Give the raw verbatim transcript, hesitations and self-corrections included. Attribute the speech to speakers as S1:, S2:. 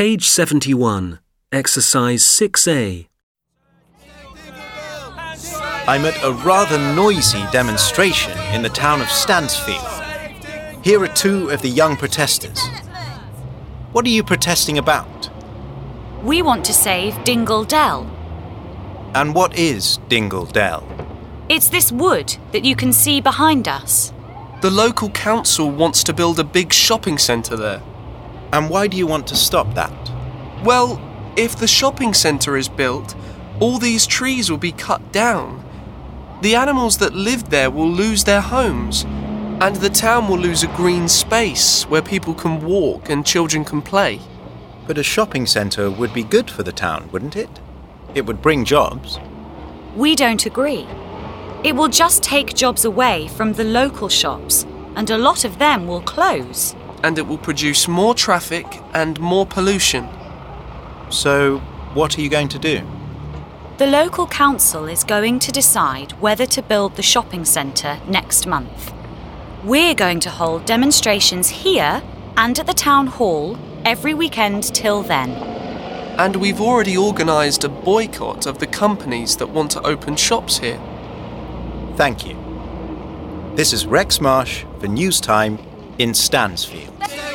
S1: Page seventy-one, Exercise six A.
S2: I'm at a rather noisy demonstration in the town of Stansfield. Here are two of the young protesters. What are you protesting about?
S3: We want to save Dingle Dell.
S2: And what is Dingle Dell?
S3: It's this wood that you can see behind us.
S4: The local council wants to build a big shopping centre there.
S2: And why do you want to stop that?
S4: Well, if the shopping centre is built, all these trees will be cut down. The animals that lived there will lose their homes, and the town will lose a green space where people can walk and children can play.
S2: But a shopping centre would be good for the town, wouldn't it? It would bring jobs.
S3: We don't agree. It will just take jobs away from the local shops, and a lot of them will close.
S4: And it will produce more traffic and more pollution.
S2: So, what are you going to do?
S3: The local council is going to decide whether to build the shopping centre next month. We're going to hold demonstrations here and at the town hall every weekend till then.
S4: And we've already organised a boycott of the companies that want to open shops here.
S2: Thank you. This is Rex Marsh for News Time in Stansfield.